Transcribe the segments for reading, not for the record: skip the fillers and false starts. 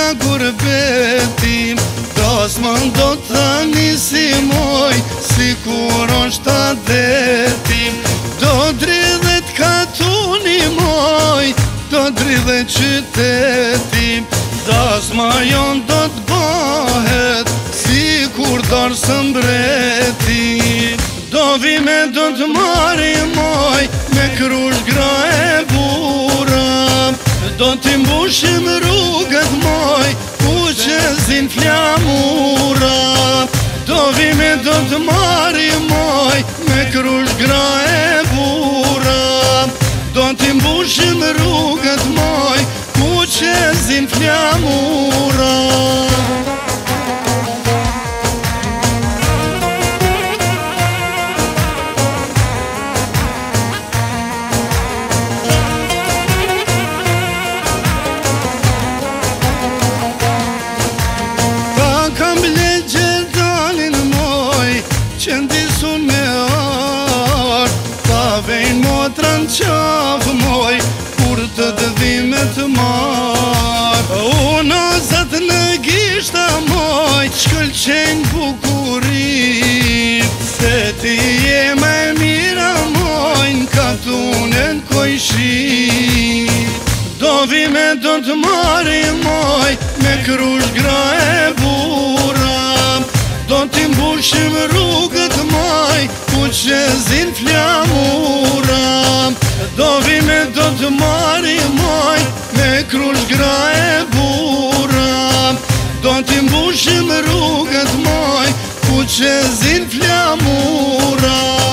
gurbetim Dasman do të nisi moj Si kur është adetim Do dridhet katuni moj Do dridhet qytetim Dasma jon do të bëhet Si kur dorë së mbretim Do vime do të mari moj Me krush gra e buram Do t'i mbushim rrugët moj Ku që zin flamura Do vime do të mari moj Me krush gra e buram Do t'i mbushim rrugët moj Ku që zin flamura Qëndisun me arë Ta vejnë motrën qafë moj Kur të dëdhimet marë Unë zëtë në gishta moj Shkëlqenjë bukurit Se ti je me mira moj Në katunën kojshit Do vime do të mari moj Me krush gra e buram Do t'i mbushim rrugët moj Ku që zin flamura Do vime do të mari moj Me krush gra e buram Do t'i mbushim rrugët moj Ku që zin flamura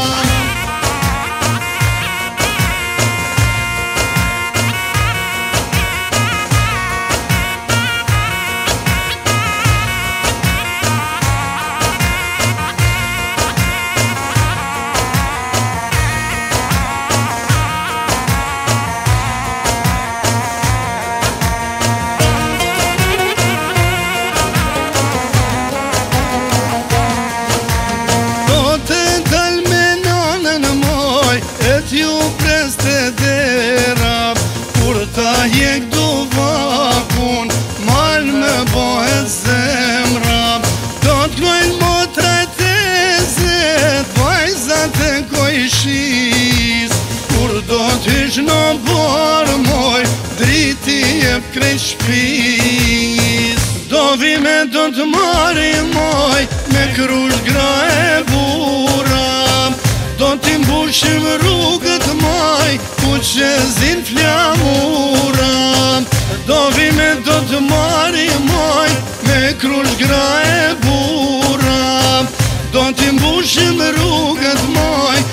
Ju preste dera Kur ta hjek du vakun Mal me bëhet zemra Do t'lojnë motrat e zet Vajzat e kojshis Kur do t'ish në borë moj Driti jep krejt shpis Do vime do t'mari moj Me krush gra e buram Do t'i mbushim rrugët moj Ku që zin flamura Do vime do të mari moj Me krush gra e buram Do t'i mbushim rrugët moj